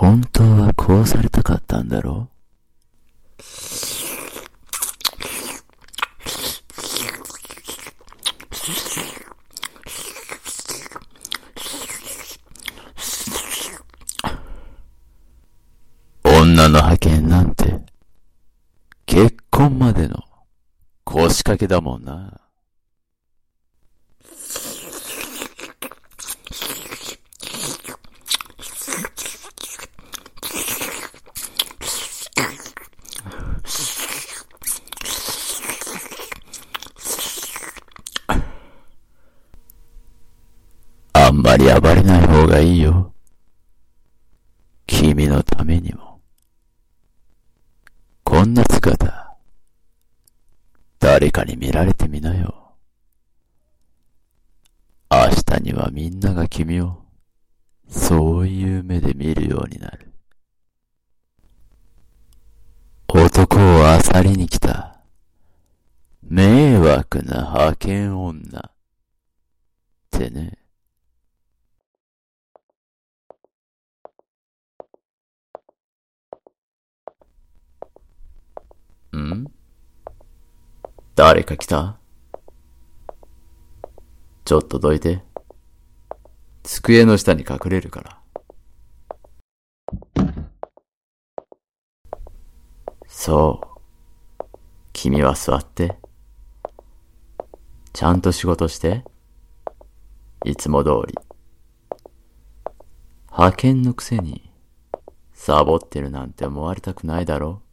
本当はこうされたかったんだろう。女の派遣なんて、結婚までの腰掛けだもんな。あんまり暴れない方がいいよ。君のためにも。こんな姿、誰かに見られてみなよ。明日にはみんなが君を、そういう目で見るようになる。男を漁りに来た、迷惑な派遣女、ってね。ん？誰か来た？ちょっとどいて。机の下に隠れるから。そう。君は座って。ちゃんと仕事して。いつも通り。派遣のくせに、サボってるなんて思われたくないだろ。